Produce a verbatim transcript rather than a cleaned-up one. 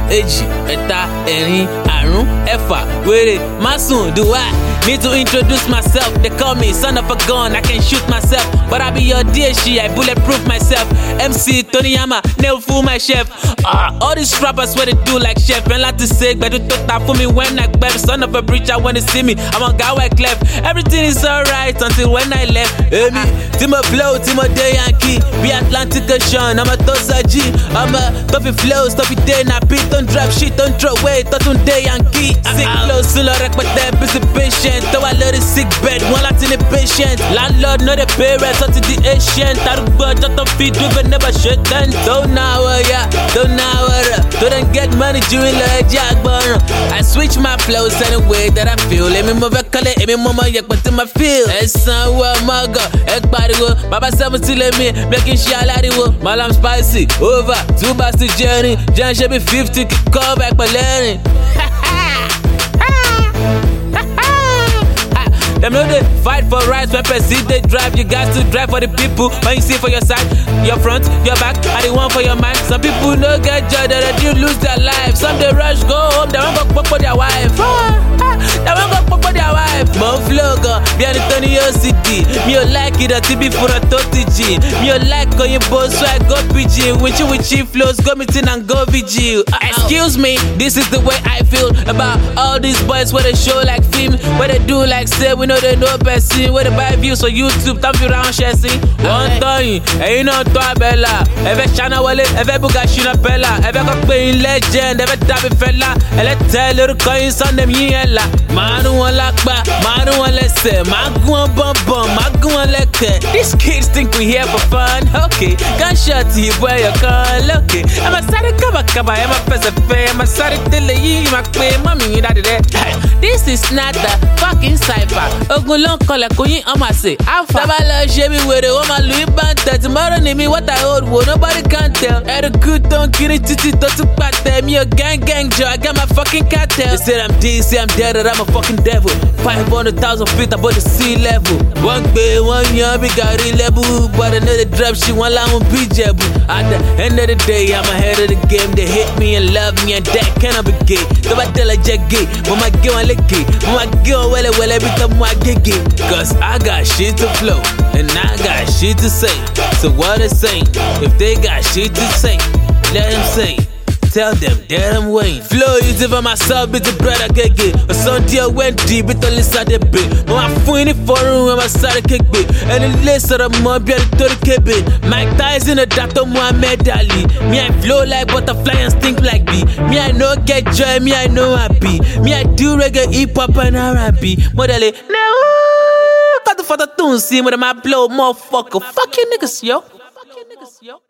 èjì, ẹ̀ta, ẹ̀rin, àrún, ẹ̀fà, wèrè, másùn, do I need to introduce myself? They call me son of a gun, I can shoot myself, but I be your D H, I bulletproof myself. M C Tony Yama, never fool my chef. Ah, all these rappers what they do like chef, and like to say, but do talk for me when I grab son of a preacher when they see me. I'm a guy where clef. Everything is alright until when I left. Hey, me, Timo Flow, Timo Day Yankee, be Atlantic Ocean. I'm a Tosa G, I'm a Toffee Flow, Toffee Day, na beat, don't drop shit, don't throw away, Totun Day Yankee. Sick flow, still a wreck, but they're busy patient. Though I love the sick bed, one lot in the patient. Landlord, know the parents, up to the ancient. Tarugo, just don't feed, do but never shut down. Don't know, yeah, don't know, don't get money during the jack burn. I switch my flows any way that I feel. Let me move a color, let me move my yak, but in my feel. It's somewhere, my god, egg body, Baba seven still let me, making sure I like it. Malam spicy, over, two bars to journey. John should be fifty, call back by learning. Them know they fight for rights when perceive they drive. You got to drive for the people. When you see for your side, your front, your back, I the one for your mind. Some people no get joy, they do lose their life. Some they rush, go home, they won't go pop for their wife. They won't go pop for their wife. Mon vlogger, bien Tony City. Me you like it, a T B for a thirty G. Me you like on your boss, so I go P G. With you with chief flows, go meeting and go V G. Excuse me, this is the way I feel about all these boys where they show like film, where they do like say we know they know person, where they buy views on YouTube, top you round share see. One time, and you know to Bella, ever China Wale, ever Bugashina Bella, ever got paying legend, ever Dabby fella, and let tell little coins on them yella. Manu one like ba, Manu one let's say, Magu one bum bum, Magu one like that. These kids think we here for fun, okay. Gunshot to you where you call, okay. I'm a sorry cover cover, I'm a person pay, I'm a sorry tell you, my pay, mommy, that this is not the fucking cipher. Ogun ló ń kọlẹ̀ kò yín ọmọ àṣẹ. Tábà lọ ṣe mi wèrè wọ́n máa lu ìbántẹ̀. Tomorrow ni mi what I hold wo nobody can tell. Ẹ̀rù kú tó ń kiri títí tó tún pàtẹ́. Mi ò gang gang jọ, I got my fucking cartel. They said I'm D, say I'm dead, that I'm a fucking devil. Five hundred thousand feet above the sea level. Wọ́n gbé wọ́n yan bí gàrí lẹ́bù. But I know the drop shit wọ́n láwọn bí jẹ̀bù. At the end of the day, I'm ahead of the game. They hate me and love me and that cannot be gay. Tó bá tẹ̀lé jẹ́ gay, mo máa gé wọn lékè. Mo máa gé wọn wẹ́lẹ́wẹ́lẹ́ bí tó mú agége. Cause I got shit to flow, and I got shit to say. So what they say, if they got shit to say, let them say. Tell them that I'm waiting. Flow is even myself, it's a brother gege. A son dear went deep, it's only side the bit. My phone in forum, I'm a side kick bit. And the list of the mob, you're the thirty Mike Tyson, a Doctor Muhammad Ali. Me, I flow like butterfly and stink like bee. Me, I know get joy, me, I know happy. Me, I do reggae, hip hop, and R and B. Model no. Got the father tune, see, with my blow, motherfucker. Fuck you niggas, yo. Fuck you niggas, yo.